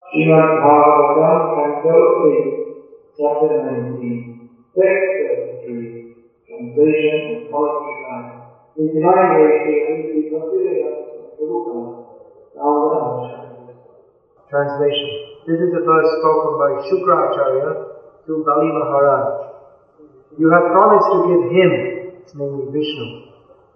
Srimad Bhagavatam, Canto 8, Chapter 19, Text 33, Translation and Commentary by His Divine Grace Sri Bhaktivedanta Swami. Translation. This is a verse spoken by Shukracharya to Bali Maharaj. You have promised to give him, namely Vishnu,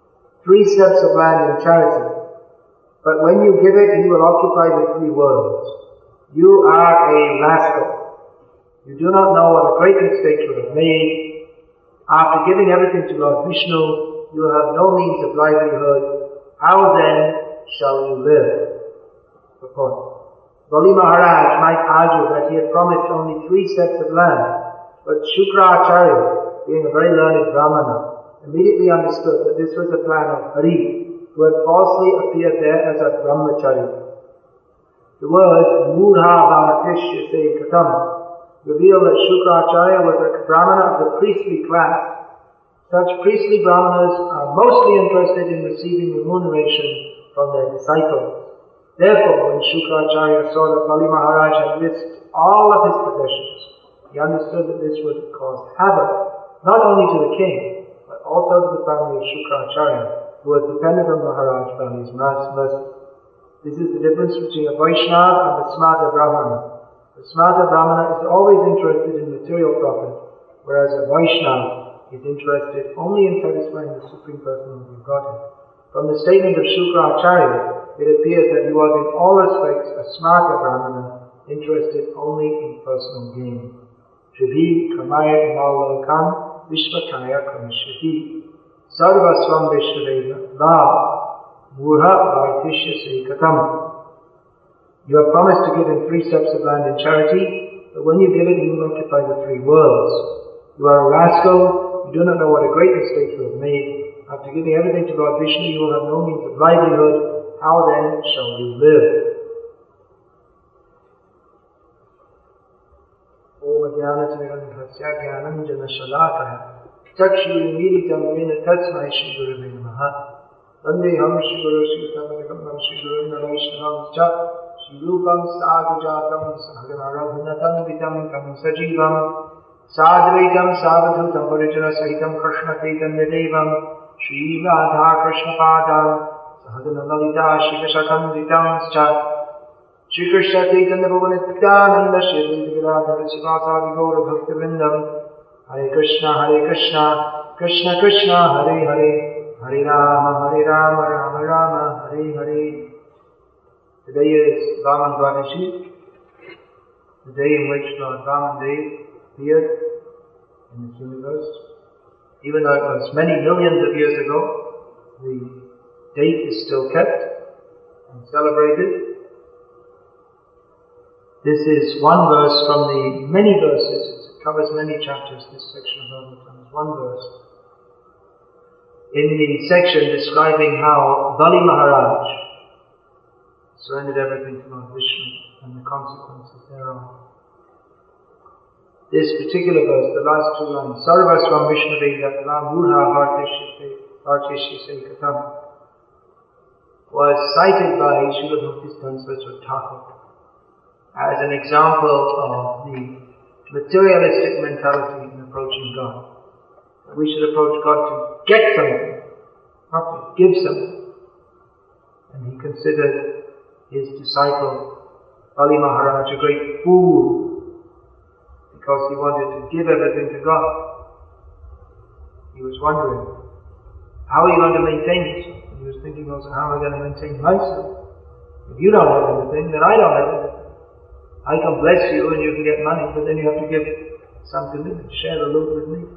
3 steps of land in charity, but when you give it, he will occupy the 3 worlds. You are a rascal. You do not know what a great mistake you have made. After giving everything to Lord Vishnu, you have no means of livelihood. How then shall you live? Purport. Bali Maharaj might argue that he had promised only 3 steps of land, but Shukracharya, being a very learned Brahmana, immediately understood that this was the plan of Hari, who had falsely appeared there as a brahmachari. The words Mudha Bhartishya Katam reveal that Shukracharya was a Brahmana of the priestly class. Such priestly Brahmanas are mostly interested in receiving remuneration from their disciples. Therefore, when Shukracharya saw that Bali Maharaj had risked all of his possessions, he understood that this would cause havoc, not only to the king, but also to the family of Shukracharya, who was dependent on Maharaj Bali's mercy. This is the difference between a Vaishnava and a Smarta Brahmana. The Smarta Brahmana is always interested in material profit, whereas a Vaishnava is interested only in satisfying the Supreme Personality of Godhead. From the statement of Shukracharya, it appears that he was in all respects a Smarta Brahmana, interested only in personal gain. Tribhi kamaya imallokan vishvakaya kamishvati sarva swam vishnaveda la Mudha Bhartishya Sekatam. You have promised to give him 3 steps of land in charity, but when you give it, he will occupy the 3 worlds. You are a rascal, you do not know what a great mistake you have made. After giving everything to Lord Vishnu, you will have no means of livelihood. How then shall you live? Om Jnanatimirandhasya Jnananjana Shalakaya Chakshuri Miritam Yena Tatsmai Shri Gurave Namaha Vandeham Shri Guru Shri Samadhikam Shri Guru Naraishnavam Cha Shri Rupam Sadhujatam Sahagana Vitam Tam Sajivam Sadvaitam Savadhutam Parijana Sahitam Krishna Chaitanya Devam Shri Radha Krishna Padam Sahagana Lalita Shri Vishakam Vitam Cha Shri Krishna Chaitanya Bhavanityananda Shri Viradhara Sivasadi Gaura Bhakti Vrindam Hare Krishna Krishna Krishna Hare Hare Hare Rama, Rama Rama, Hare Hare. Today is Vaman Dwadashi, the day in which Lord Vamandev appeared in this universe. Even though it was many millions of years ago, the date is still kept and celebrated. This is one verse from the many verses. It covers many chapters, this section of Bhagavatam is one verse. In the section describing how Bali Maharaj surrendered everything to Lord Vishnu and the consequences thereof. This particular verse, the last 2 lines, Sarvasvam Vishnaveda La Mudha Bhartishya Katam, was cited by Srila Bhaktisiddhanta Saraswati Thakur as an example of the materialistic mentality in approaching God. We should approach God to get something, not to give something. And he considered his disciple Bali Maharaj a great fool because he wanted to give everything to God. He was wondering, how are you going to maintain yourself? And he was thinking also, how am I going to maintain myself? If you don't have anything, then I don't have anything. I can bless you and you can get money, but then you have to give some to me, share the loot with me.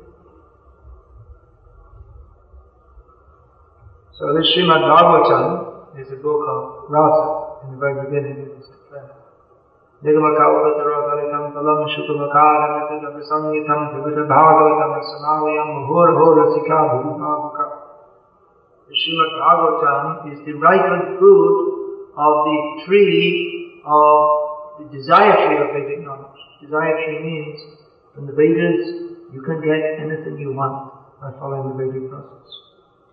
So this Srimad Bhagavatam is a book of Rasa in the very beginning. It is declared. Nigamakalpataravaritam palam shukamakaram etadaprasangitam vivida bhagavatam rasamavayam mahorahorasika bhuvibhavuka. The Srimad Bhagavatam is the ripened fruit of the tree of the desire tree of Vedic knowledge. Desire tree means, from the Vedas, you can get anything you want by following the Vedic process.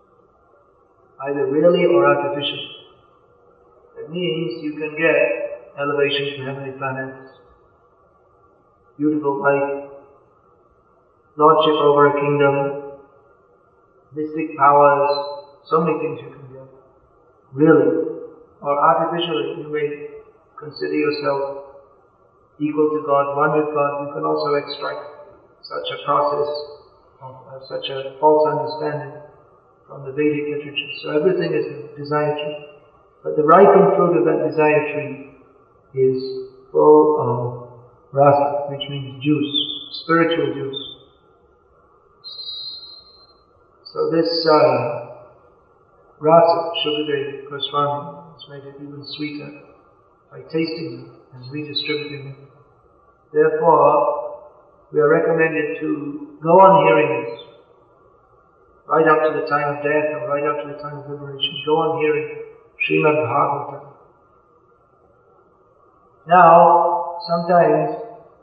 Either really or artificially. It means you can get elevation to heavenly planets, beautiful life, lordship over a kingdom, mystic powers, so many things you can get. Really, or artificially, you may consider yourself equal to God, one with God. You can also extract such a process of such a false understanding from the Vedic literature. So everything is a desire tree. But the ripened fruit of that desire tree is full of rasa, which means juice, spiritual juice. So this rasa, Shukadeva Goswami, has made it even sweeter by tasting it and redistributing it. Therefore, we are recommended to go on hearing this right up to the time of death or right up to the time of liberation. Go on hearing Srimad Bhagavatam. Now, sometimes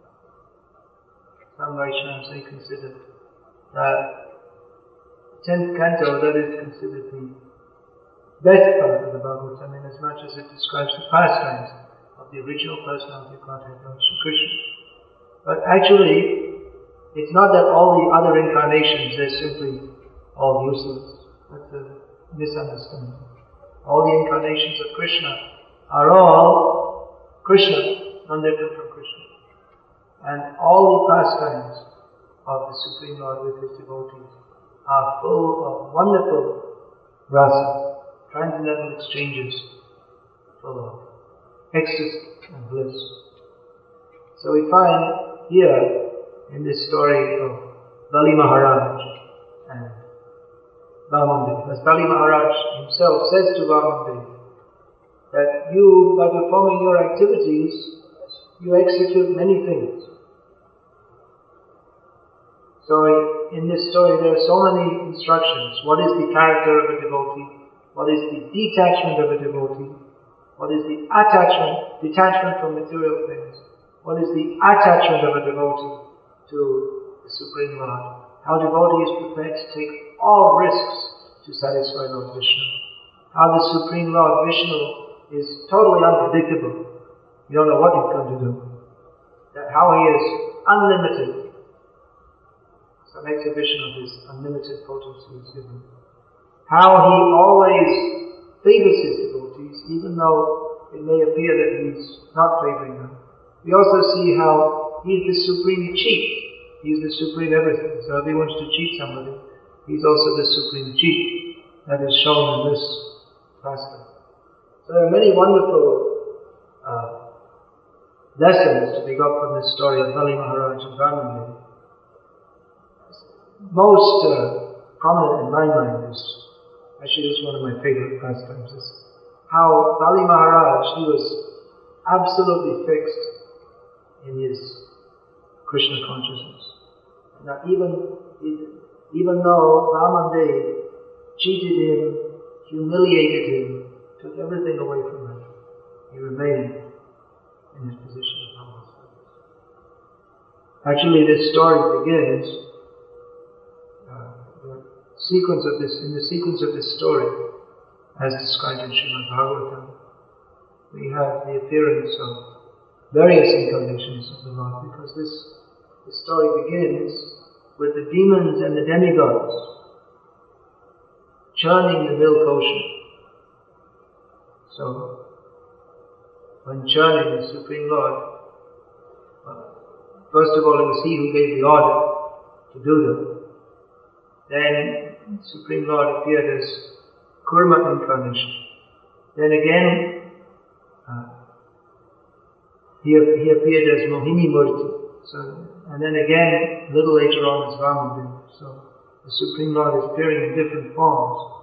some Vaishnavas may consider that 10th canto, that is considered the best part of the Bhagavatam, in as much as it describes the pastimes of the original personality of Godhead, Lord Shri Krishna. But actually, it's not that all the other incarnations are simply all useless. That's a misunderstanding. All the incarnations of Krishna are all Krishna, none different from Krishna. And all the pastimes of the Supreme Lord with His devotees are full of wonderful rasa, transcendental exchanges, full of ecstasy and bliss. So we find here in this story of Bali Maharaj and Vamandev, as Bali Maharaj himself says to Vamandev, that you, by performing your activities, you execute many things. So in this story there are so many instructions. What is the character of a devotee? What is the detachment of a devotee? What is the detachment from material things? What is the attachment of a devotee to the Supreme Lord? How devotee is prepared to take all risks to satisfy Lord Vishnu. How the Supreme Lord Vishnu is totally unpredictable. You don't know what He's going to do. How He is unlimited. Some exhibition of His unlimited potency is given. How He always favors His devotees, even though it may appear that He's not favoring them. We also see how He is the supreme cheat. He is the supreme everything. So if He wants to cheat somebody, He's also the supreme cheat. That is shown in this pastime. So there are many wonderful lessons to be got from this story of Bali Maharaj and Vamandev. Most prominent in my mind is, actually this is one of my favorite pastimes, is how Bali Maharaj, he was absolutely fixed in his Krishna consciousness. Now even though Vamandev cheated him, humiliated him, took everything away from him, he remained in his position of humble service. Actually, this story begins, in the sequence of this story, as described in Srimad Bhagavatam, we have the appearance of various incarnations of the Lord, because this story begins with the demons and the demigods churning the milk ocean. So, when churning the Supreme Lord, first of all it was He who gave the order to do them. Then the Supreme Lord appeared as Kurma incarnation. Then again, he appeared as Mohini Murti. And then again, a little later on, as Vamandev. So the Supreme Lord is appearing in different forms.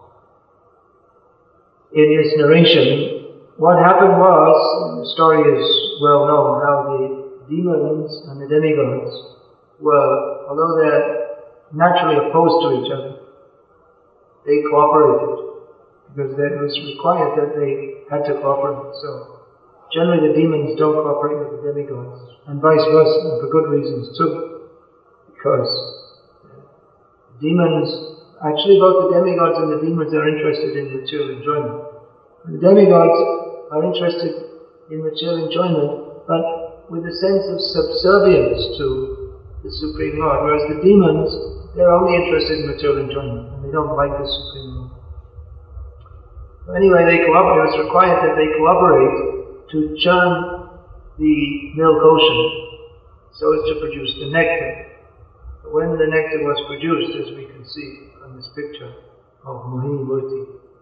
In this narration, what happened was, the story is well known, how the demons and the demigods were, although they're naturally opposed to each other, they cooperated, because it was required that they had to cooperate. So generally the demons don't cooperate with the demigods, and vice versa, and for good reasons too, because demons, actually both the demigods and the demons are interested in material enjoyment. And the demigods are interested in material enjoyment, but with a sense of subservience to the Supreme Lord, whereas the demons, they're only interested in material enjoyment, and they don't like the Supreme Lord. So anyway, it was required that they cooperate to churn the milk ocean so as to produce the nectar. But when the nectar was produced, as we can see from this picture of Mohini Murti,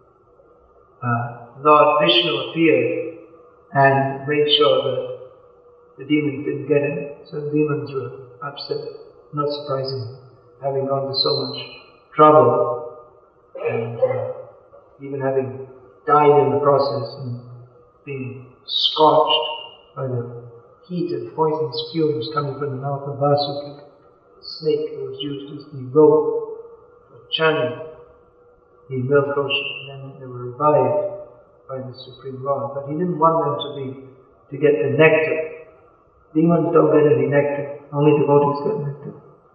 Lord Vishnu appeared and made sure that the demons didn't get it. So the demons were upset, not surprisingly, having gone to so much trouble and even having died in the process and being scorched by the heat and poisonous fumes coming from the mouth of Vasuki, the snake who was used as the rope for churning the milk ocean. And then they were revived by the Supreme Lord. But he didn't want them to get the nectar. Demons don't get any nectar, only devotees get nectar.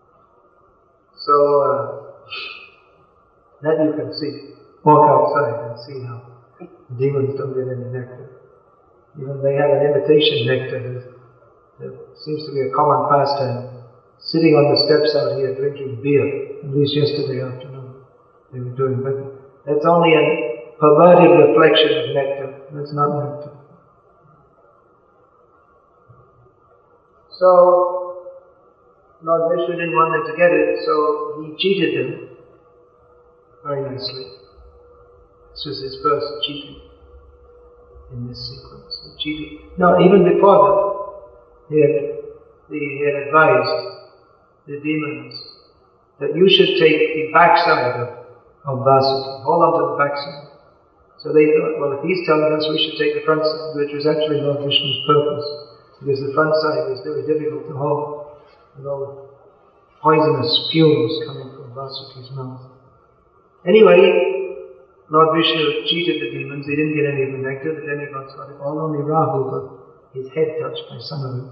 So that you can see. Walk outside and see how demons don't get any nectar. Even they have an imitation nectar. There seems to be a common pastime. Sitting on the steps out here drinking beer. At least yesterday afternoon they were doing that. That's only a perverted reflection of nectar. That's not nectar. So Lord Vishnu didn't want them to get it, so he cheated them very nicely. This was his first cheating in this sequence. He cheated. No, even before that, he had advised the demons that you should take the backside of Vasuki. Hold on to the backside. So they thought, well, if he's telling us we should take the front side, which was actually Lord Vishnu's purpose, because the front side was very difficult to hold, with all the poisonous fumes coming from Vasuki's mouth. Anyway, Lord Vishnu cheated the demons. They didn't get any of the nectar. The demigods got it all. Only Rahu got his head touched by some of it.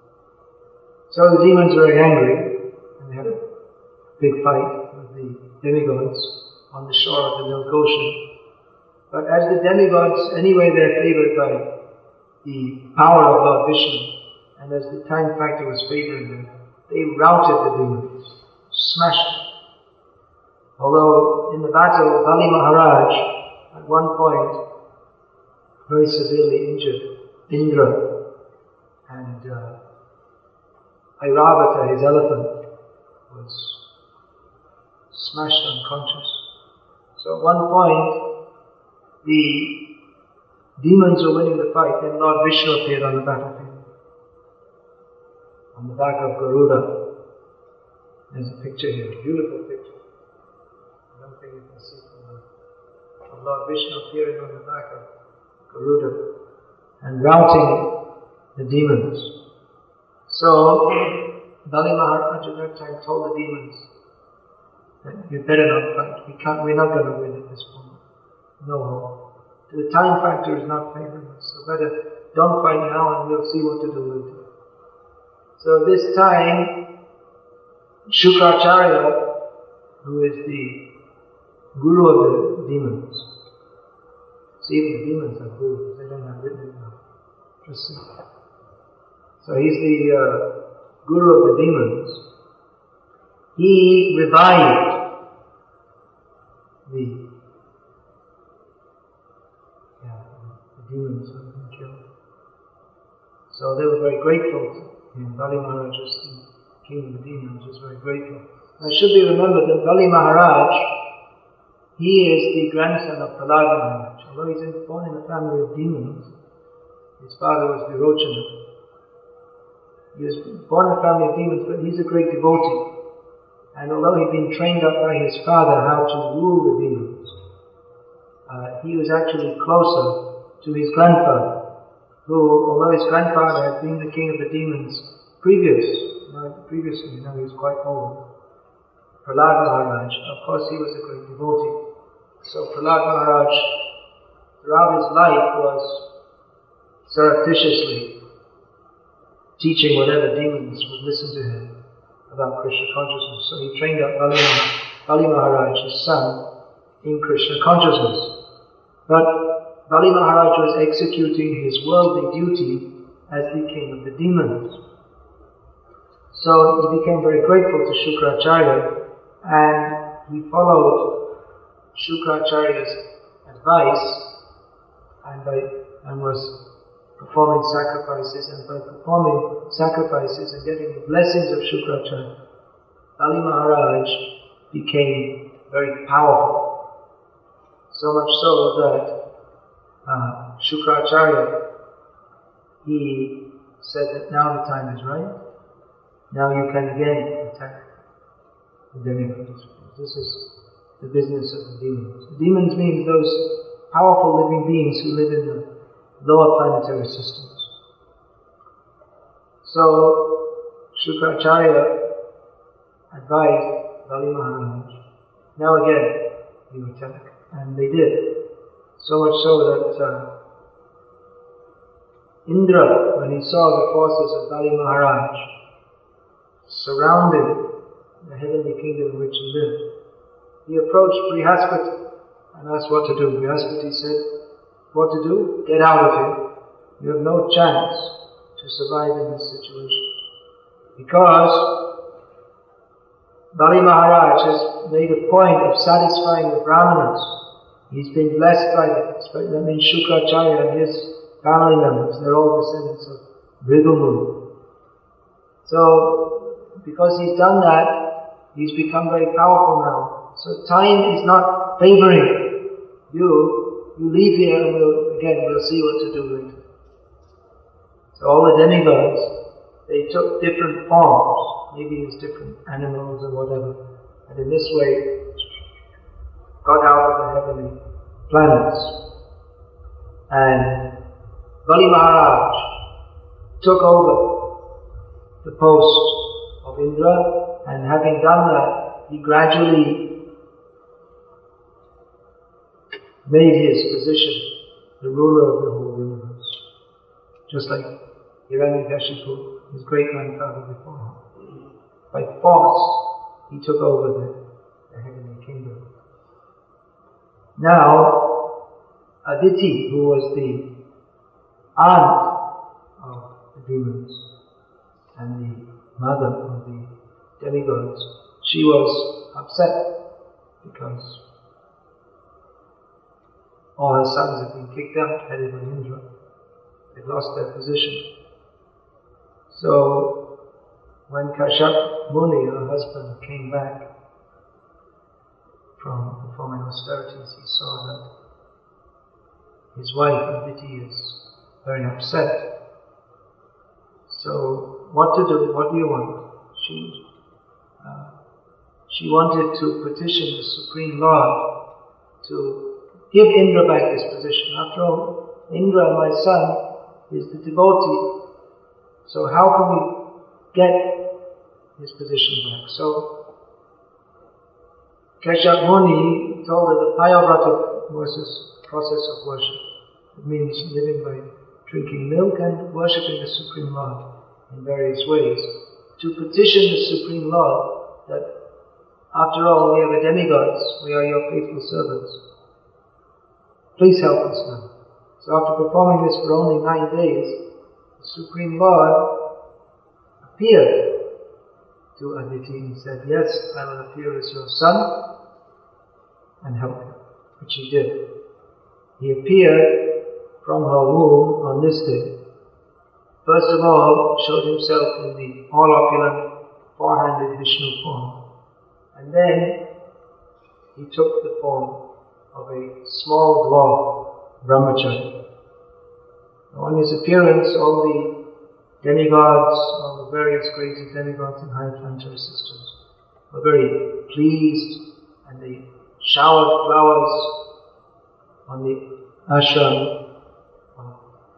So the demons were very angry, and they had a big fight with the demigods on the shore of the milk ocean. But as the demigods, anyway, they're favored by the power of Lord Vishnu, and as the time factor was favoring them, they routed the demons, smashed them. Although in the battle, Bali Maharaj, at one point, very severely injured Indra, and Airavata, his elephant, was smashed unconscious. So at one point, the demons were winning the fight, then Lord Vishnu appeared on the battlefield, on the back of Garuda. There's a picture here, a beautiful picture. I don't think you can see from Lord Vishnu appearing on the back of Garuda and routing the demons. So Bali Maharaj at that time told the demons that you better not fight. We're not going to win at this point. No hope. The time factor is not favoring us. So better don't fight now and we'll see what to do later. So this time, Shukracharya, who is the guru of the demons. See, even the demons have gurus. They don't have written it down. Just see. So he's the guru of the demons. He revived the demons who had been killed. So they were very grateful to him. Bali Maharaj, the king of the demons, was very grateful. Now it should be remembered that Bali Maharaj, he is the grandson of Prahlad Maharaj. Although he's born in a family of demons, his father was Virochana. He was born in a family of demons, but he's a great devotee. And although he'd been trained up by his father how to rule the demons, he was actually closer to his grandfather, who, although his grandfather had been the king of the demons previously, he was quite old. Prahlad Maharaj, of course he was a great devotee. So Prahlad Maharaj, throughout his life, was surreptitiously teaching whatever demons would listen to him about Krishna consciousness. So he trained up Bali Maharaj, his son, in Krishna consciousness. But Bali Maharaj was executing his worldly duty as the king of the demons. So he became very grateful to Shukracharya, and he followed Shukracharya's advice and was performing sacrifices, and by performing sacrifices and getting the blessings of Shukracharya, Bali Maharaj became very powerful. So much so that Shukracharya, he said that now the time is right. Now you can again attack the demigods. This is the business of the demons. The demons means those powerful living beings who live in the lower planetary systems. So Shukracharya advised Bali Maharaj, now again you attack. And they did. So much so that Indra, when he saw the forces of Bali Maharaj surrounding the heavenly kingdom in which he lived, he approached Brihaspati and asked what to do. Brihaspati said, what to do? Get out of here. You have no chance to survive in this situation. Because Bali Maharaj has made a point of satisfying the Brahmanas. He's been blessed by them. That means Shukracharya and his family members. They're all descendants of Bhrigu. So, because he's done that, he's become very powerful now. So time is not favoring you. You leave here and we'll see what to do later. So all the demigods, they took different forms, maybe as different animals or whatever, and in this way got out of the heavenly planets. And Bali Maharaj took over the post of Indra, and having done that, he gradually made his position the ruler of the whole universe. Just like Hiranyakashipu, his great-grandfather before him. By force, he took over the heavenly kingdom. Now, Aditi, who was the aunt of the demons and the mother of the demigods, she was upset because all her sons had been kicked out, headed by Indra. They'd lost their position. So, when Kashyap Muni, her husband, came back from performing austerities, he saw that his wife Aditi is very upset. So, what to do? What do you want? She wanted to petition the Supreme Lord to give Indra back his position. After all, Indra, my son, is the devotee. So how can we get his position back? So Kashyap Muni told her the Payavrata process of worship. It means living by drinking milk and worshipping the Supreme Lord in various ways. To petition the Supreme Lord that after all we are the demigods, we are your faithful servants. Please help us now. So after performing this for only 9 days, the Supreme Lord appeared to Aditi and said, yes, I will appear as your son and help you. Which he did. He appeared from her womb on this day. First of all, showed himself in the all-opulent, four-handed Vishnu form. And then he took the form of a small dwarf, Brahmachari. On his appearance, all the demigods, all the various grades of demigods in higher planetary systems were very pleased, and they showered flowers on the ashram of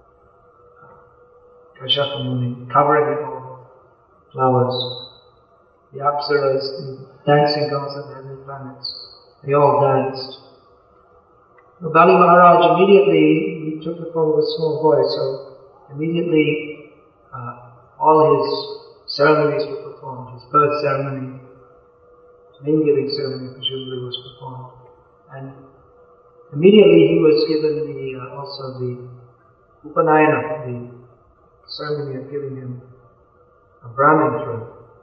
Kashyapa Muni, covering it all with flowers. The apsaras, the dancing girls of the heavenly planets, they all danced. Bali Maharaj immediately, he took the form of a small boy, so immediately all his ceremonies were performed. His birth ceremony, name-giving ceremony presumably was performed. And Immediately he was given also the Upanayana, the ceremony of giving him a Brahmin throne.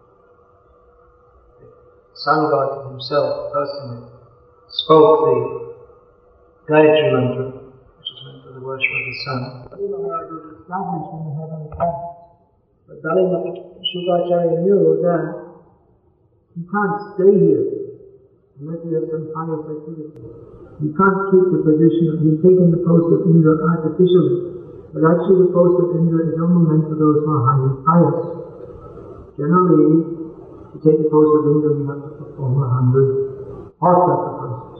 The Sun God himself personally spoke the Gayatri Mantra, which is meant for the worship of the sun. Bali Maharaj was established in the heavenly planets. But Shukracharya knew that he can't stay here unless he has some pious activity. He can't keep the position of, he's taken the post of Indra artificially, but actually the post of Indra is only meant for those who are highly pious. Generally, to take the post of Indra, you have to perform 100 horse sacrifices.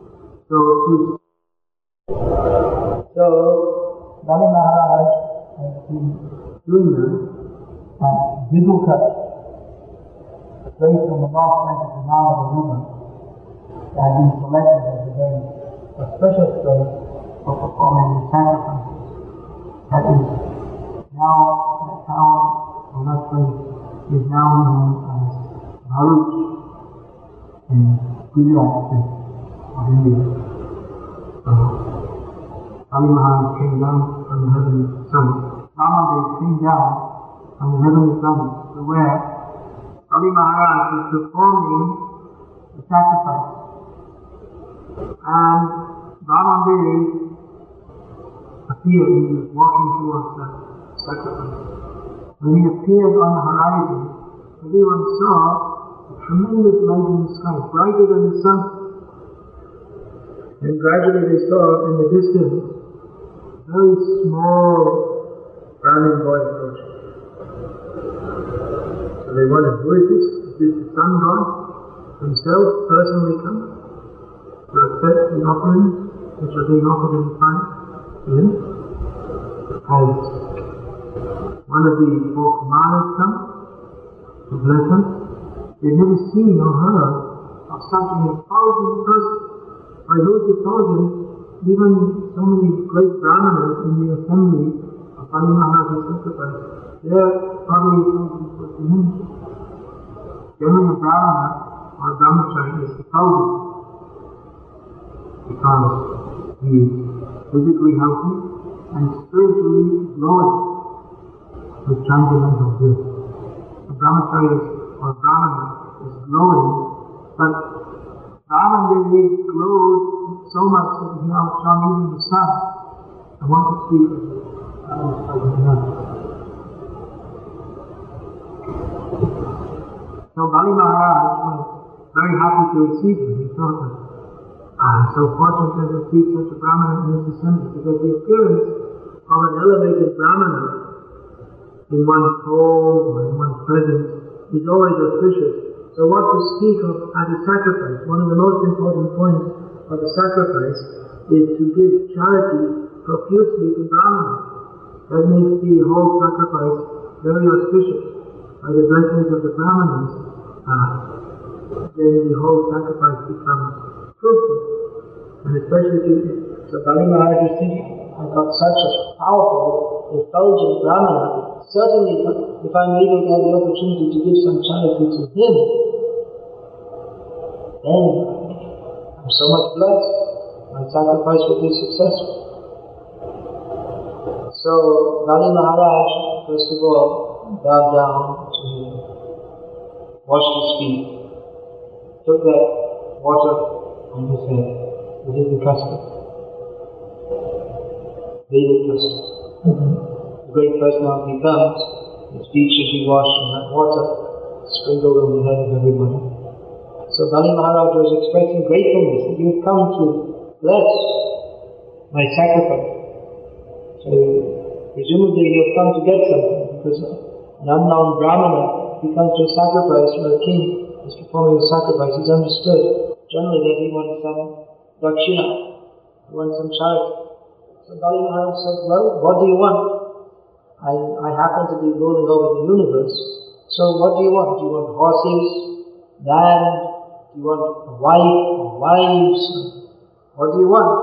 So Bali Maharaj has been doing that at Vidhukat, a place on the north bank of the Narmada River, that has been selected as a very auspicious place for performing the sacrifices. That is now, that town, or that place, is now known as Bharuch in Gujarat state of India. Bali Maharaj came down from the heavenly summit. Vamandev came down from the heavenly summit to where Bali Maharaj was performing the sacrifice. And Vamandev appeared, he was walking towards the sacrifice. When he appeared on the horizon, everyone saw a tremendous light in the sky, brighter than the sun. And gradually they saw in the distance a very small Brahmin boy approaching. So they wondered, who is this? Is this the sun god himself personally come to accept the offerings which are being offered in the fire to him? Has one of the four Kumaras come to bless him? They've never seen or heard of such an effulgent person. By those effulgent, even so many great Brahmanas in the assembly of Bali Maharaj's sacrifice, their bodily effulgence was diminished. Generally a Brahmana or a Brahmachari is effulgent because he is physically healthy and spiritually glowing with transcendental bliss. A Brahmachari or a Brahmana is glowing, but Vamandev glowed so much that he outshone even the sun. I want to speak of this. So Bali Maharaj was very happy to receive him. He thought that I'm so fortunate to receive such a Brahmana in this assembly, because the appearance of an elevated Brahmana in one's home or in one's presence is always auspicious. So what to speak of at a sacrifice? One of the most important points of the sacrifice is to give charity profusely to Brahmanas. That makes the whole sacrifice very auspicious. By the blessings of the Brahmanas, then the whole sacrifice becomes fruitful. And especially, so Bali Maharaj is thinking, I've got such a powerful, effulgent Brahmana. Certainly, if I'm able to have the opportunity to give some charity to him, then I'm so much blessed. My sacrifice will be successful. So Bali Maharaj, first of all, bowed down to wash his feet, took that water on his head. It is the custom. Vedic custom. A great personality comes, his feet should be washed in that water, sprinkled on the head of everybody. So Bali Maharaj was expressing gratefulness that you have come to bless my sacrifice. So presumably you have come to get something, because an unknown Brahmana, he comes to a sacrifice where a king is performing a sacrifice. He's understood generally that he wants some dakshina, he wants some charity. So Bali Maharaj said, well, what do you want? I happen to be ruling over the universe, so what do you want? Do you want horses, land? Do you want a wife or wives? What do you want?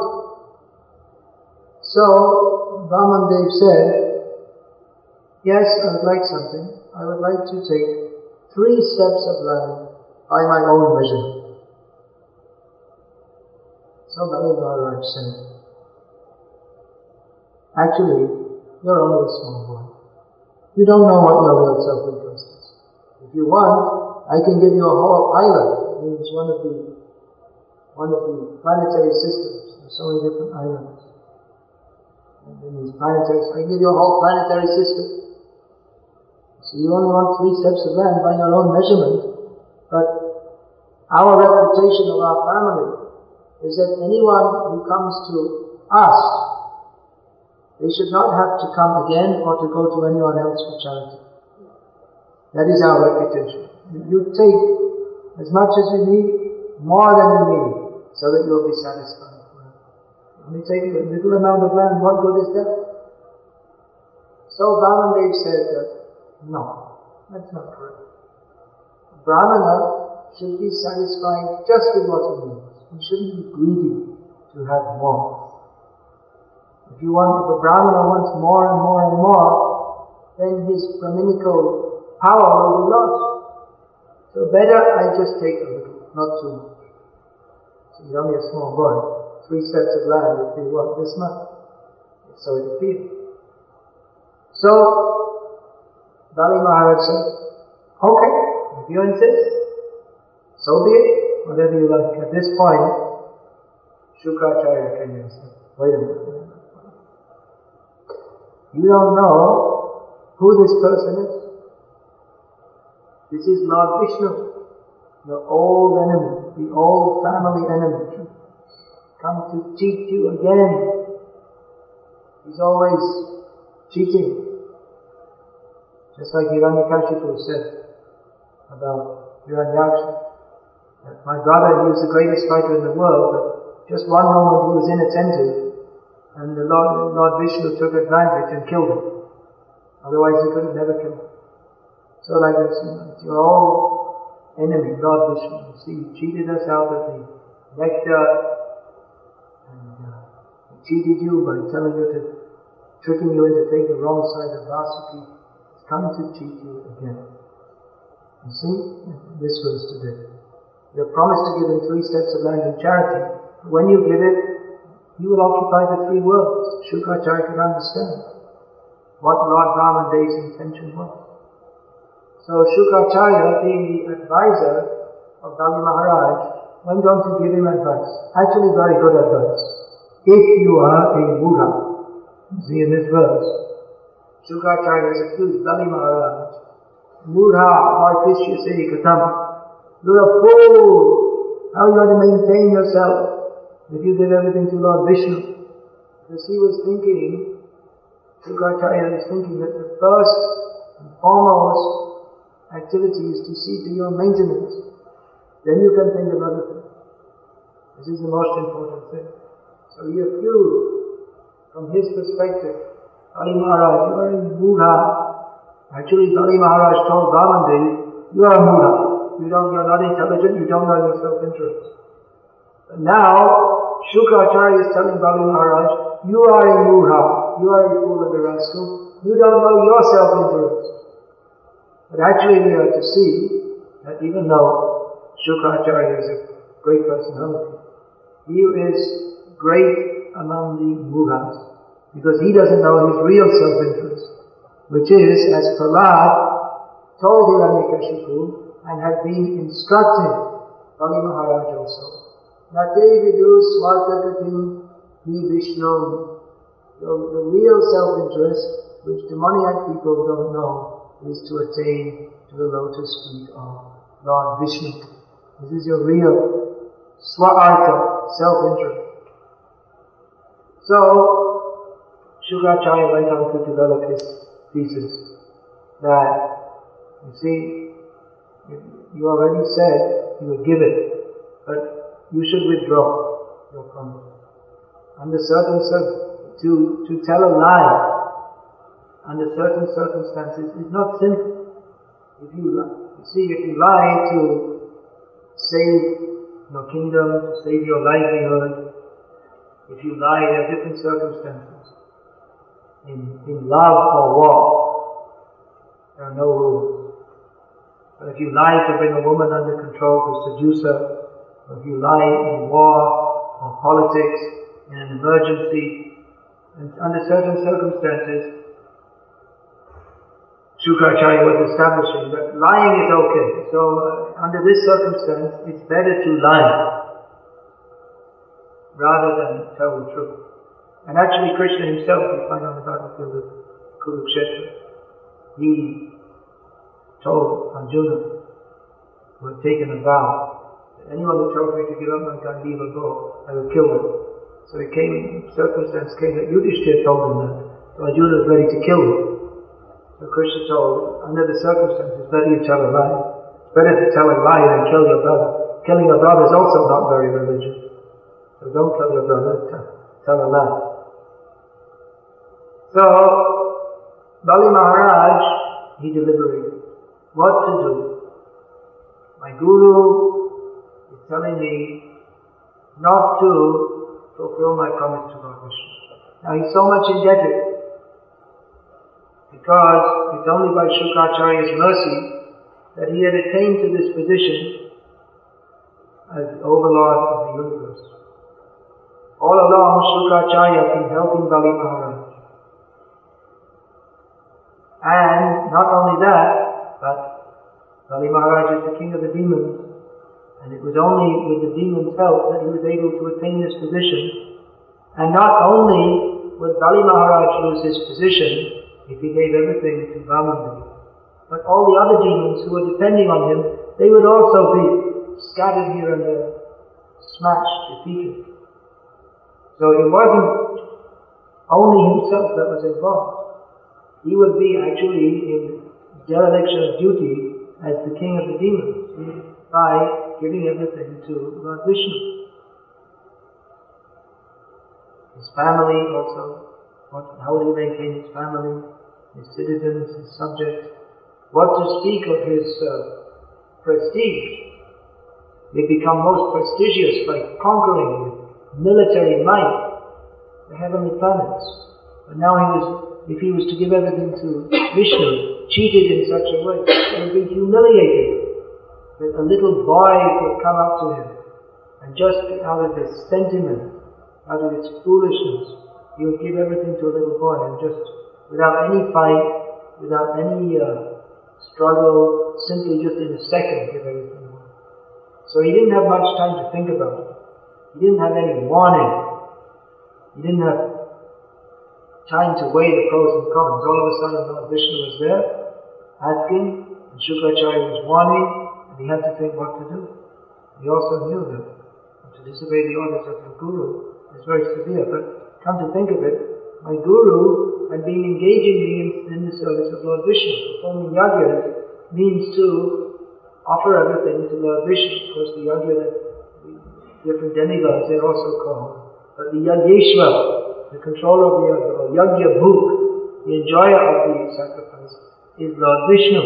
So Vamandev said, yes, I would like something. I would like to take 3 steps of land by my own vision. So So Bali Maharaj said, actually, you're only a small boy. You don't know what your real self-interest is. If you want, I can give you a whole island. It means one of the planetary systems. There's so many different islands. And it means planetary. I can give you a whole planetary system. So you only want 3 steps of land by your own measurement. But our reputation of our family is that anyone who comes to us, they should not have to come again or to go to anyone else for charity. That is our reputation. You take as much as you need, more than you need, so that you'll be satisfied. Only take a little amount of land, what good is that? So Vamandev said that, no, that's not correct. Brahmana should be satisfied just with what he needs. He shouldn't be greedy to have more. If a Brahmana wants more and more and more, then his Brahminical power will be lost. So better I just take a little, not too much. So he's only a small boy. 3 steps of land would be what? This much. So it appears. So Bali Maharaj said, okay, if you insist, so be it. Whatever you like. At this point, Shukracharya came and said, wait a minute. You don't know who this person is. This is Lord Vishnu, the old enemy, the old family enemy, come to cheat you again. He's always cheating. Just like Hiranyakashipu said about Hiranyaksha. My brother, he was the greatest fighter in the world, but just one moment he was inattentive, and the Lord Vishnu took advantage and killed him. Otherwise he could have never killed him. So like this, it's your old enemy, Lord Vishnu. You see, he cheated us out of the nectar, and he cheated you by tricking you into taking the wrong side of Vasuki. He's come to cheat you again. You see, this verse today. You have promised to give him 3 steps of land in charity. When you give it, you will occupy the 3 worlds. Shukracharya could understand what Lord Vamanadev's intention was. So Shukracharya, being the advisor of Bali Maharaj, went on to give him advice. Actually very good advice. If you are a Mudha, see in this verse, Shukracharya has accused Bali Maharaj, Mudha vartishyase katam. You're a fool! How are you going to maintain yourself if you give everything to Lord Vishnu? Because he was thinking, Shukracharya was thinking that the first and foremost activity is to see to your maintenance. Then you can think of other things. This is the most important thing. So he accused, from his perspective, Bali Maharaj, you are a Mudha. Actually, Bali Maharaj told Vamandev, you are a Mudha. You're not intelligent, you don't know your self-interest. But now, Shukracharya is telling Bali Maharaj, you are a Mudha, you are a fool and a rascal, you don't know your self-interest. But actually we are to see that even though Shukracharya is a great personality, he is great among the Mudhas, because he doesn't know his real self-interest, which is, as Prahlad told Hiranyakashipu, and had been instructed Bali Maharaj also. Nate vidu swartagatim hi Vishnu. The real self-interest, which demoniac people don't know, is to attain to the lotus feet of Lord Vishnu. This is your real swarta, self-interest. So, Shukracharya went on to develop his thesis that, you see, you already said you would give it, but you should withdraw your promise. Under certain to tell a lie under certain circumstances is not simple. If you lie to save your kingdom, to save your livelihood, if you lie, there are different circumstances. In love or war, there are no rules. But if you lie to bring a woman under control, to seduce her, or if you lie in war or politics, in an emergency, and under certain circumstances, Shukracharya was establishing that lying is okay. So, under this circumstance, it's better to lie rather than tell the truth. And actually, Krishna himself, we find on the battlefield of Kurukshetra, he told Arjuna, who had taken a vow, that anyone who tells me to give up my Gandiva bow, I will kill them. So circumstance came that Yudhishthira told him that. So Arjuna was ready to kill him. So Krishna told, under the circumstances, better you tell a lie. It's better to tell a lie than kill your brother. Killing a brother is also not very religious. So don't kill your brother, tell a lie. So, Bali Maharaj, he deliberated what to do. My Guru is telling me not to fulfill my promise to Lord Vishnu. Now he's so much indebted, because it's only by Shukracharya's mercy that he had attained to this position as overlord of the universe. All along, Shukracharya had been helping Bali Maharaj. And not only that, but Bali Maharaj is the king of the demons, and it was only with the demons' help that he was able to attain this position. And not only would Bali Maharaj lose his position if he gave everything to Vaman, but all the other demons who were depending on him, they would also be scattered here and there, smashed, defeated. So it wasn't only himself that was involved. He would be actually in dereliction of duty as the king of the demons by giving everything to Lord Vishnu. His family also, how would he maintain his family, his citizens, his subjects? What to speak of his prestige? They become most prestigious by conquering with military might the heavenly planets. But now if he was to give everything to Vishnu, cheated in such a way, he would be humiliated. That a little boy would come up to him, and just out of his sentiment, out of his foolishness, he would give everything to a little boy, and just without any fight, without any struggle, simply just in a second give everything away. So he didn't have much time to think about it. He didn't have any warning. He didn't have time to weigh the pros and cons. All of a sudden Lord Vishnu was there, asking, and Shukracharya was warning, and he had to think what to do. He also knew that to disobey the orders of the Guru is very severe, but come to think of it, my Guru had been engaging me in the service of Lord Vishnu. Performing yajnas means to offer everything to Lord Vishnu. Of course, the yajna, the different demigods, they're also called. But the Yajneshwar, the controller of the yajna, or Yajna Bhuk, the enjoyer of the sacrifice, is Lord Vishnu.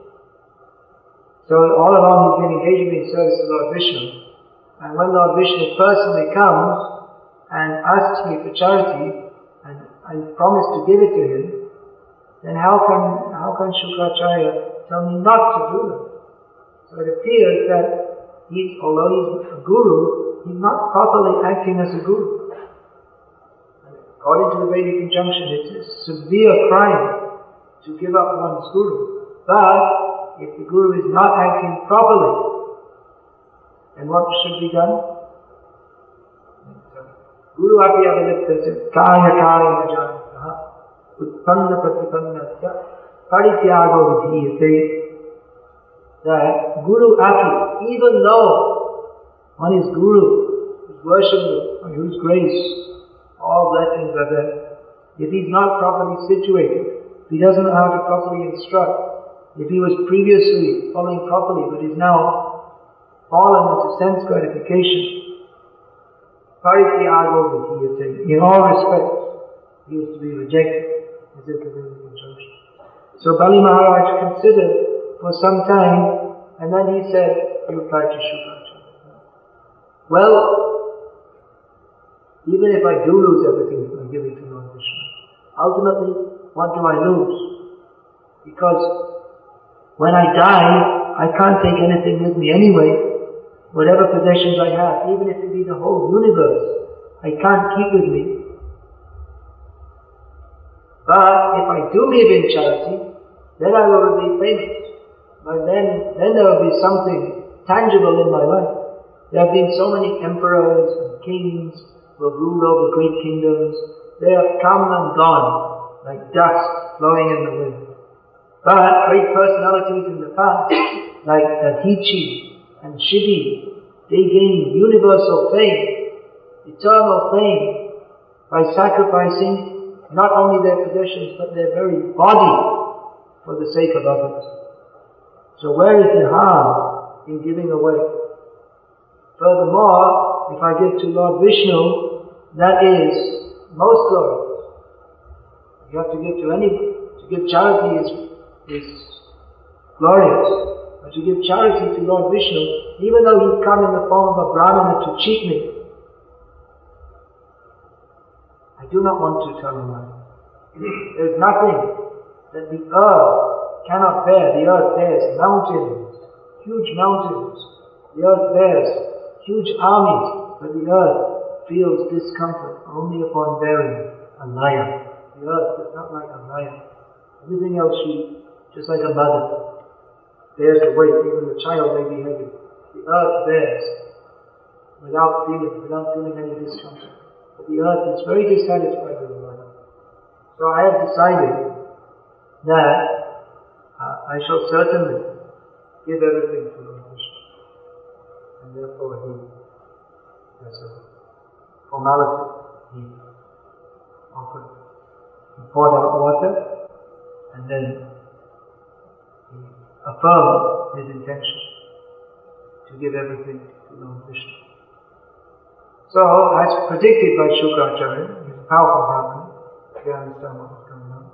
So all along he's been engaging me in service to Lord Vishnu. And when Lord Vishnu personally comes and asks me for charity, and I promise to give it to him, then how can Shukracharya tell me not to do that? So it appears that although he's a guru, he's not properly acting as a guru. And according to the Vedic injunction, it's a severe crime to give up one's guru. But if the guru is not acting properly, then what should be done? Guru api avaliptasya kaya kaya najanataha utpanna pratipannasya parityago vidhiyate. That Guru api, even though on his Guru, his worship, on whose grace all blessings are there, if he's not properly situated, if he doesn't know how to properly instruct, if he was previously following properly but is now fallen into sense gratification, parityago vidhiyate, in all respects, he is to be rejected, as is the Vedic injunction. So Bali Maharaj considered for some time, and then he said, he replied to Shukracharya, well, even if I do lose everything by giving to Lord Vishnu, ultimately, what do I lose? Because when I die, I can't take anything with me anyway. Whatever possessions I have, even if it be the whole universe, I can't keep with me. But if I do give in charity, then I will be famous. But then there will be something tangible in my life. There have been so many emperors and kings who have ruled over great kingdoms. They have come and gone like dust blowing in the wind. But great personalities in the past, like Dadichi and Shibi, they gained universal fame, eternal fame, by sacrificing not only their possessions but their very body for the sake of others. So where is the harm in giving away? Furthermore, if I give to Lord Vishnu, that is most glorious. You have to give to anyone. To give charity is glorious. But to give charity to Lord Vishnu, even though he's come in the form of a Brahmana to cheat me, I do not want to tell him that. There is nothing that the earth cannot bear. The earth bears mountains, huge mountains. The earth bears huge armies, but the earth feels discomfort only upon bearing a lion. The earth is not like a lion. Everything else, just like a mother, bears the weight. Even the child may be heavy. The earth bears without feeling any discomfort. But the earth is very dissatisfied with the lion. So I have decided that I shall certainly give everything to Lord Vishnu. And therefore as a formality, he offered. He poured out water, and then he affirmed his intention to give everything to Lord Vishnu. So, as predicted by Shukracharya, he's a powerful Brahmin, if you understand what was going on.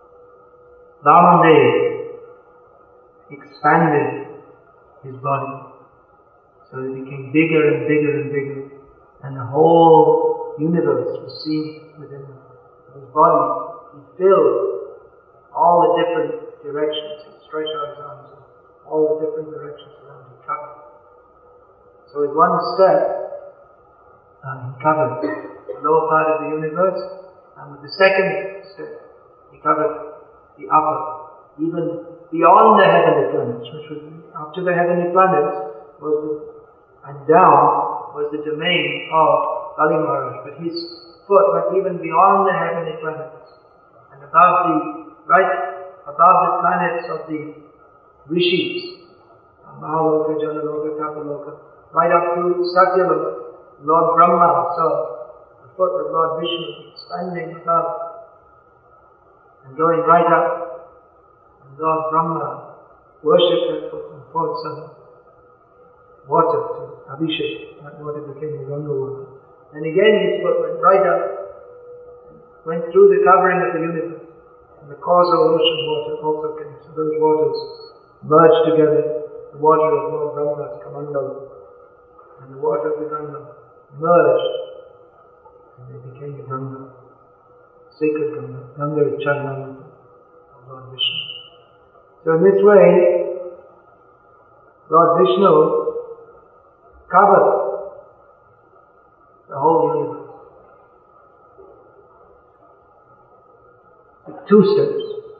Vamandev expanded his body, so it became bigger and bigger and bigger, and the whole universe was seen within him. His body, he filled all the different directions. He stretched out his arms, all the different directions around him, covered. So with one step, he covered the lower part of the universe, and with the second step, he covered the upper, even beyond the heavenly planets, which was up to the heavenly planets and down was the domain of Bali Maharaj. But his foot went even beyond the heavenly planets, and right above the planets of the rishis, Mahaloka, Janaloka, Tapaloka, right up to Satyaloka. Lord Brahma saw the foot of Lord Vishnu expanding above and going right up, and Lord Brahma worshipped that foot and poured some water to Abhishek. That water became the Ganga water. And again his foot went right up, went through the covering of the universe, and the causal ocean water also came. So those waters merged together, the water of Lord Brahma's Kamandala and the water of the Ganga merged, and they became the Ganga, sacred Ganga. Ganga is Charanamrita of Lord Vishnu. So in this way, Lord Vishnu covered the whole universe. With 2 steps.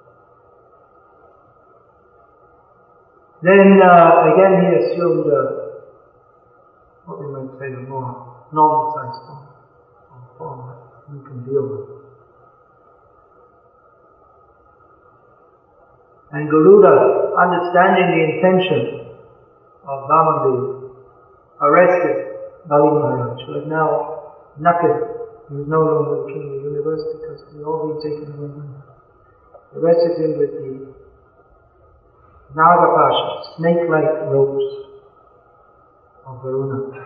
Then again he assumed what we might say a more normal size form that we can deal with. And Garuda, understanding the intention of Vamandev, arrested Bali Maharaj, who had now naked. He was no longer the king of the universe because he had all been taken away. Arrested him with the Nagapasha, snake-like ropes of Varuna.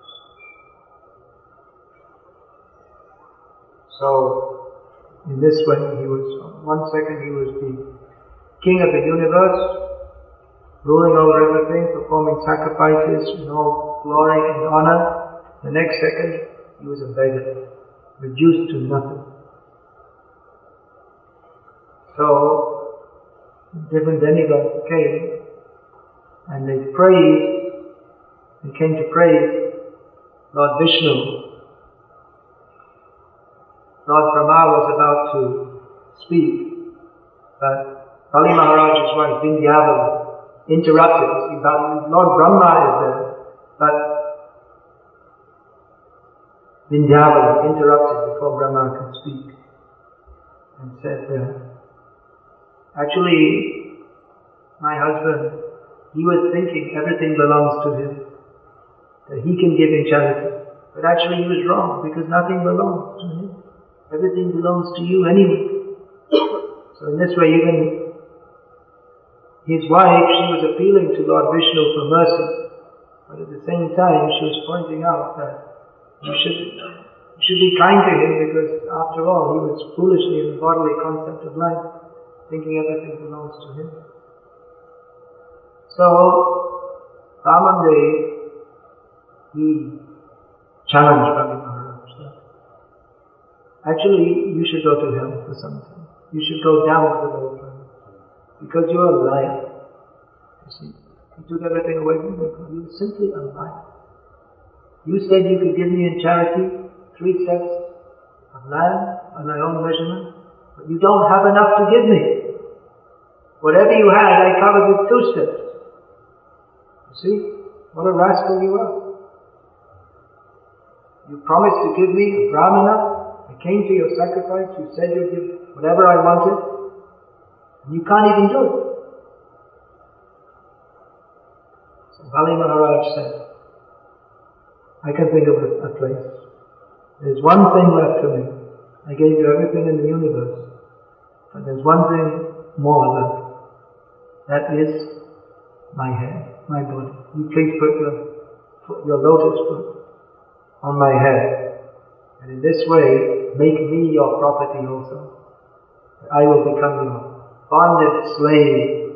So, in this way, one second he was the king of the universe, ruling over everything, performing sacrifices in all glory and honor. The next second, he was a beggar, reduced to nothing. So, different demigods came, and they came to praise Lord Vishnu Lord Brahma was about to speak, but Bali Maharaj's wife, Vindhyavali, interrupted. Lord Brahma is there, but Vindhyavali interrupted before Brahma could speak and said, actually, my husband, he was thinking everything belongs to him, that he can give in charity. But actually he was wrong, because nothing belongs to him. Everything belongs to you anyway. So in this way, even his wife, she was appealing to Lord Vishnu for mercy, but at the same time she was pointing out that you should be kind to him, because after all he was foolishly in the bodily concept of life, thinking everything belongs to him. So Vamandev, he challenged Bali Maharaj that actually you should go to hell for something. You should go down to the lower planet, because you're a liar. You see, you took everything away from me. You were simply a liar. You said you could give me in charity 3 steps of land on my own measurement, but you don't have enough to give me. Whatever you had, I covered with 2 steps. You see, what a rascal you are. You promised to give me a brahmana. I came to your sacrifice. You said you'd give whatever I wanted, and you can't even do it. So Bali Maharaj said, I can think of a place. There's one thing left to me. I gave you everything in the universe, but there's one thing more left. That is my head, my body. You please put your lotus foot on my head, and in this way make me your property also. I will become your bonded slave.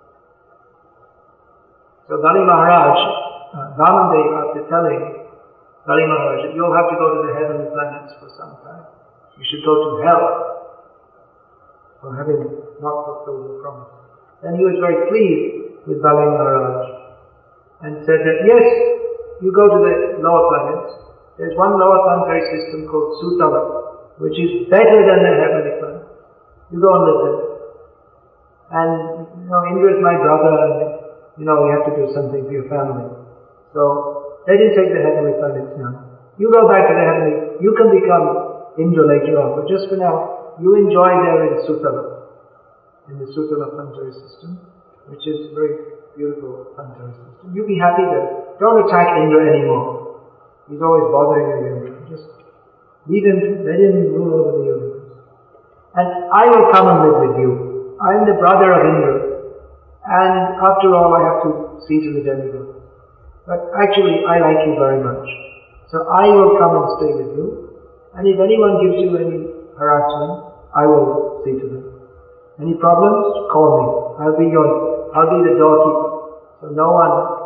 So Bali Maharaj, Vamandev, after telling Bali Maharaj that you'll have to go to the heavenly planets for some time, you should go to hell for having not fulfilled the promise. Then he was very pleased with Bali Maharaj and said that yes, you go to the lower planets. There's one lower planetary system called Sutala, which is better than the heavenly planet. You go and live there. And, Indra is my brother, and, you have to do something for your family. So, they didn't take the heavenly planets now. You go back to the heavenly, you can become Indra later on, but just for now, you enjoy there in Sutala, in the Sutala planetary system, which is a very beautiful planetary system. You be happy there. Don't attack Indra anymore. He's always bothering you. Just leave him, let him rule over the universe. And I will come and live with you. I am the brother of Indra. And after all, I have to see to the demigod. But actually, I like you very much. So I will come and stay with you. And if anyone gives you any harassment, I will see to them. Any problems? Call me. I'll be the doorkeeper. So no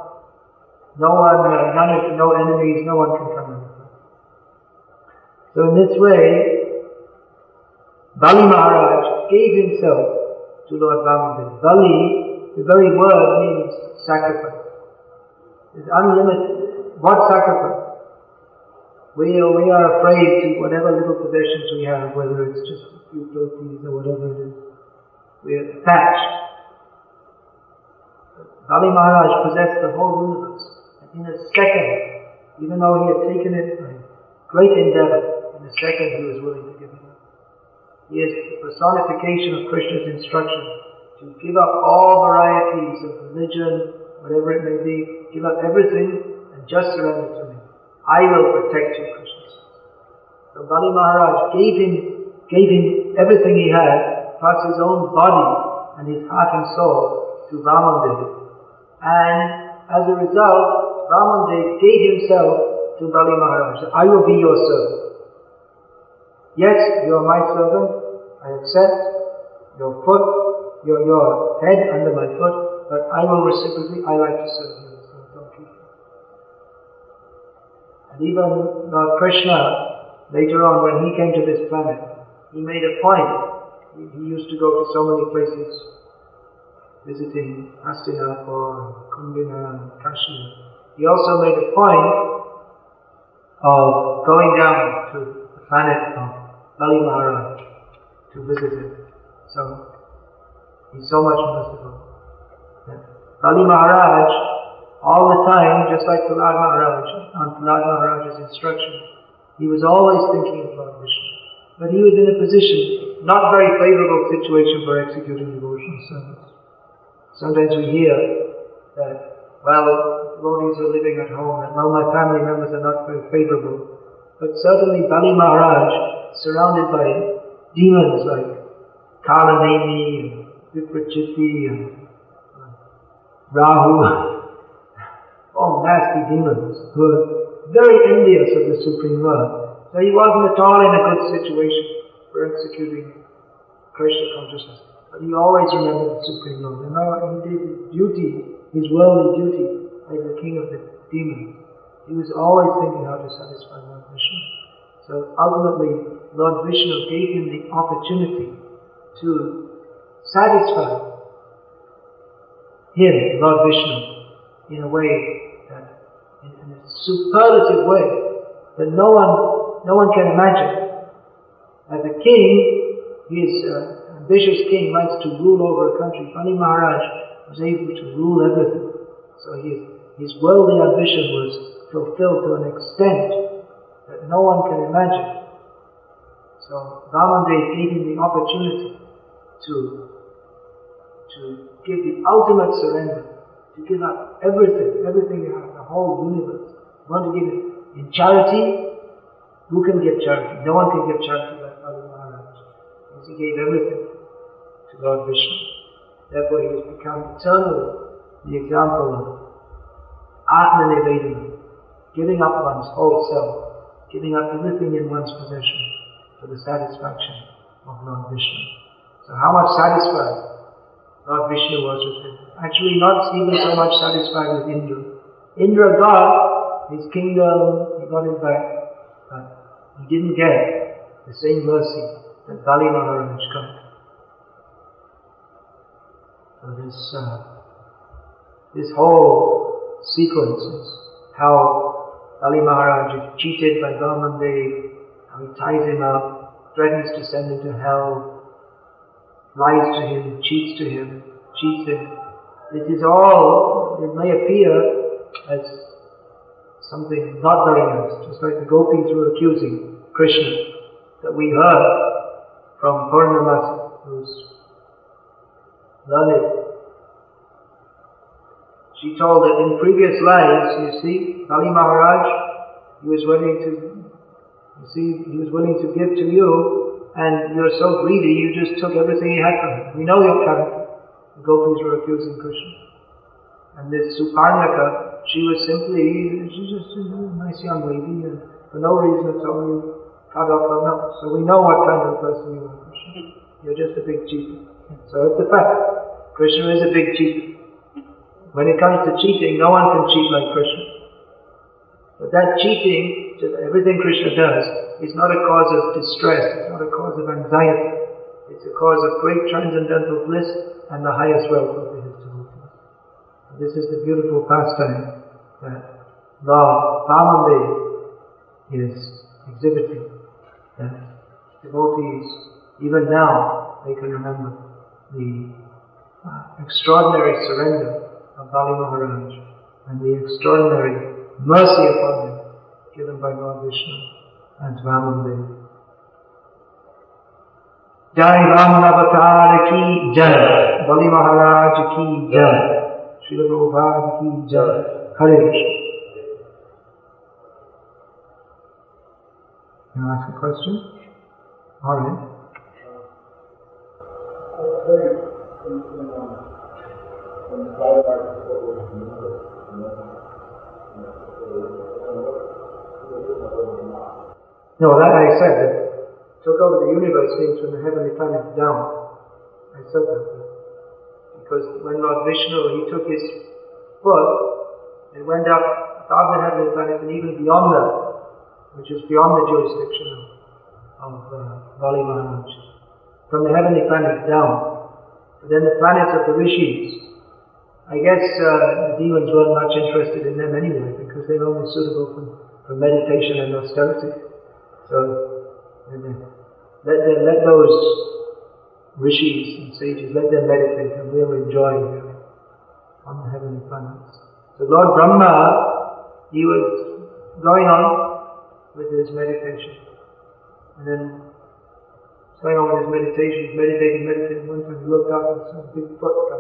enemies, no one can come in. So in this way, Bali Maharaj gave himself to Lord Vamandev. Bali, the very word means sacrifice. It's unlimited. What sacrifice? We are afraid to whatever little possessions we have, whether it's just a few clothes or whatever it is. We are attached. Bali Maharaj possessed the whole universe. In a second, even though he had taken it by great endeavor, in a second he was willing to give it up. He is the personification of Krishna's instruction to give up all varieties of religion, whatever it may be, give up everything and just surrender to me. I will protect you, Krishna says. So Bali Maharaj gave him everything he had, plus his own body and his heart and soul to Vamandev. And as a result, Vamandev gave himself to Bali Maharaj. I will be your servant. Yes, you are my servant. I accept your foot, your head under my foot, but I will reciprocally, I like to serve you. So don't keep it. And even Lord Krishna, later on when he came to this planet, he made a point. He used to go to so many places, visiting Hastinapur, Kumbhina, and Kashmir. He also made a point of going down to the planet of Bali Maharaj to visit him. So he's so much merciful. Bali Maharaj, all the time, just like Prahlad Maharaj, on Prahlad Maharaj's instruction, he was always thinking of Lord Vishnu. But he was in a position, not very favorable situation for executing devotional service. Sometimes we hear that, well, devotees are living at home, and well, my family members are not very favorable. But certainly Bali Maharaj, surrounded by demons like Kala Nemi and Viprachiti and Rahu, all nasty demons who are very envious of the Supreme Lord. So he wasn't at all in a good situation for executing Krishna consciousness. But he always remembered the Supreme Lord. And he did his duty, his worldly duty, as the king of the demons. He was always thinking how to satisfy Lord Vishnu. So ultimately, Lord Vishnu gave him the opportunity to satisfy him, Lord Vishnu, in a way that, in a superlative way, that no one can imagine. As a king, his ambitious king likes to rule over a country. Bali Maharaj was able to rule everything. So his worldly ambition was fulfilled to an extent that no one can imagine. So Vamandev gave him the opportunity to give the ultimate surrender, to give up everything you have, the whole universe. You want to give it in charity? Who can give charity? No one can give charity like Bali Maharaj, because he gave everything to Lord Vishnu. Therefore he has become eternally the example of Atma Nivedana, giving up one's whole self, giving up everything in one's possession for the satisfaction of Lord Vishnu. So how much satisfied Lord Vishnu was with him? Actually not even so much satisfied with Indra. Indra got his kingdom, he got it back, but he didn't get the same mercy that Bali Maharaj got. So this whole sequence is how Bali Maharaj is cheated by Vamandev, how he ties him up, threatens to send him to hell, lies to him, cheats him. This is all, it may appear as something not very nice, just like the gopis were accusing Krishna, that we heard from Purnamasi, who's learned. She told that in previous lives, you see, Bali Maharaj, he was willing to give to you, and you're so greedy, you just took everything he had from him. We know your character. The gopis were accusing Krishna. And this Suparnaka, she's just a nice young lady, and for no reason at all you cut off her nose. So we know what kind of person you are, Krishna. You're just a big cheater. So it's a fact. Krishna is a big cheater. When it comes to cheating, no one can cheat like Krishna. But that cheating, just everything Krishna does, is not a cause of distress, it's not a cause of anxiety. It's a cause of great transcendental bliss and the highest welfare for his devotees. This is the beautiful pastime that Lord Vamandev is exhibiting. That devotees, even now, they can remember the extraordinary surrender of Bali Maharaj and the extraordinary mercy upon him given by Lord Vishnu and Vamandev. Jai Ram Avatar ki Jai, Bali Maharaj ki Jai, Srila Prabhupada ki Jai, Hare Krishna. Can I ask a question? Alright. No, that I said, that took over the universe means from the heavenly planets down. I said that. Because when Lord Vishnu, he took his foot and went up above the heavenly planets and even beyond that, which is beyond the jurisdiction of Bali Maharaj. From the heavenly planets down. But then the planets of the rishis, I guess the demons weren't much interested in them anyway, because they're only suitable for meditation and austerity. So Let those rishis and sages, let them meditate and we'll enjoy here on the heavenly planets. So Lord Brahma, he was going on with his meditation. And then, going on with his meditation, meditating, one time he looked up and saw a big foot come